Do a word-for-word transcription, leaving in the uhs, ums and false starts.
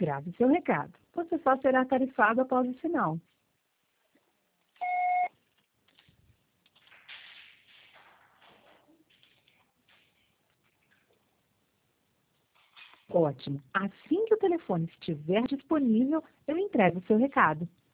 Grave seu recado. Você só será tarifado após o sinal. Ótimo. Assim que o telefone estiver disponível, eu entrego o seu recado.